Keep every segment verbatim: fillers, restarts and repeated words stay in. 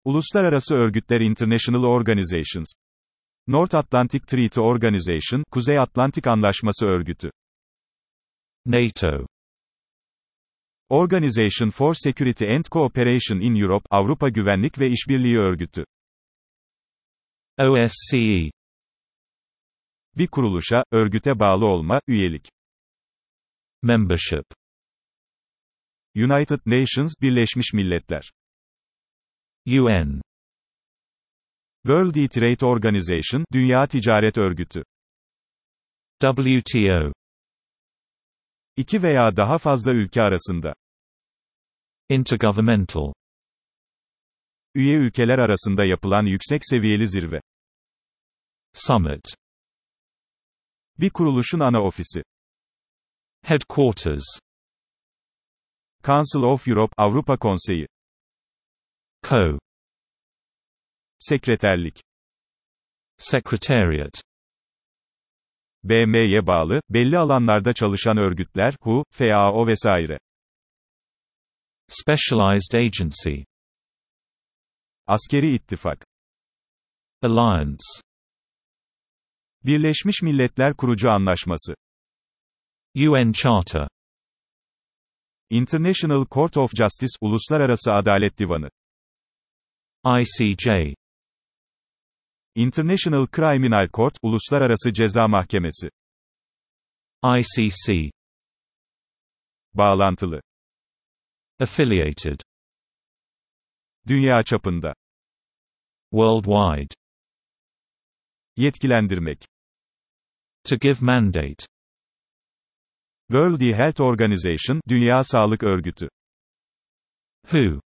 Uluslararası örgütler International Organizations. North Atlantic Treaty Organization, Kuzey Atlantik Anlaşması Örgütü. NATO. Organization for Security and Cooperation in Europe, Avrupa Güvenlik ve İşbirliği Örgütü. O S C E. Bir kuruluşa, örgüte bağlı olma, üyelik. Membership. United Nations, Birleşmiş Milletler. U N. World Trade Organization, Dünya Ticaret Örgütü. W T O. İki veya daha fazla ülke arasında. Intergovernmental. Üye ülkeler arasında yapılan yüksek seviyeli zirve. Summit. Bir kuruluşun ana ofisi. Headquarters. Council of Europe, Avrupa Konseyi. Co. Sekreterlik. Secretariat. B M'ye bağlı, belli alanlarda çalışan örgütler, H U, F A O vesaire. Specialized agency. Askeri ittifak. Alliance. Birleşmiş Milletler Kurucu Anlaşması. U N Charter. International Court of Justice, Uluslararası Adalet Divanı. I C J. International Criminal Court, Uluslararası Ceza Mahkemesi. I C C. Bağlantılı. Affiliated. Dünya çapında. Worldwide. Yetkilendirmek. To give mandate. World Health Organization, Dünya Sağlık Örgütü. W H O.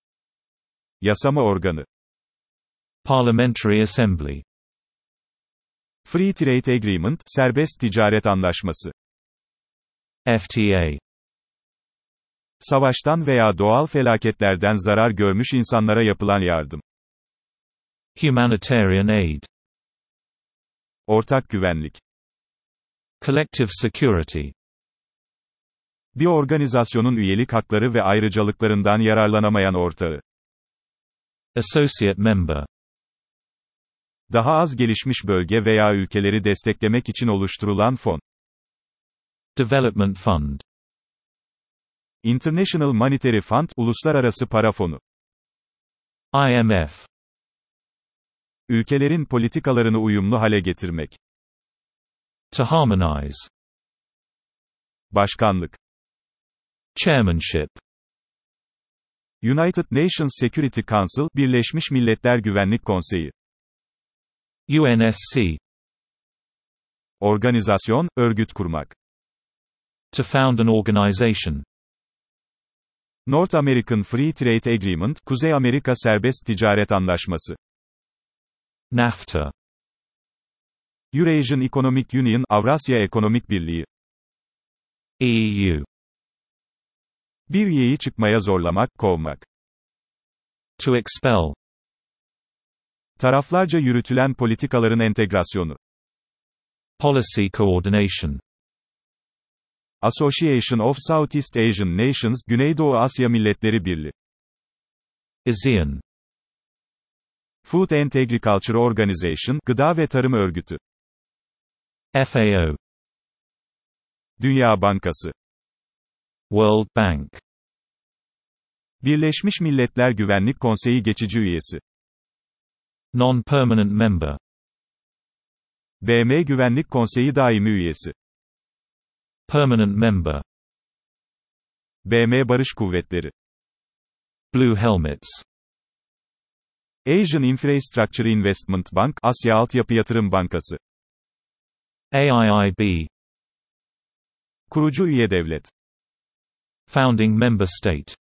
Yasama organı. Parliamentary Assembly. Free Trade Agreement, Serbest Ticaret Anlaşması. F T A. Savaştan veya doğal felaketlerden zarar görmüş insanlara yapılan yardım. Humanitarian aid. Ortak güvenlik. Collective security. Bir organizasyonun üyelik hakları ve ayrıcalıklarından yararlanamayan ortağı. Associate member. Daha az gelişmiş bölge veya ülkeleri desteklemek için oluşturulan fon. Development fund. International Monetary Fund, Uluslararası Para Fonu. I M F. Ülkelerin politikalarını uyumlu hale getirmek. To harmonize. Başkanlık. Chairmanship. United Nations Security Council, Birleşmiş Milletler Güvenlik Konseyi. U N S C. Organizasyon, örgüt kurmak. To found an organization. North American Free Trade Agreement, Kuzey Amerika Serbest Ticaret Anlaşması. NAFTA. Eurasian Economic Union, Avrasya Ekonomik Birliği. E E U. Bir üyeyi çıkmaya zorlamak, kovmak. To expel. Taraflarca yürütülen politikaların entegrasyonu. Policy coordination. Association of Southeast Asian Nations, Güneydoğu Asya Milletleri Birliği. ASEAN. Food and Agriculture Organization, Gıda ve Tarım Örgütü. F A O. Dünya Bankası. World Bank. Birleşmiş Milletler Güvenlik Konseyi geçici üyesi. Non-permanent member. B M Güvenlik Konseyi daimi üyesi. Permanent member. B M Barış Kuvvetleri. Blue Helmets. Asian Infrastructure Investment Bank, Asya Altyapı Yatırım Bankası. A I I B. Kurucu üye devlet. Founding member state.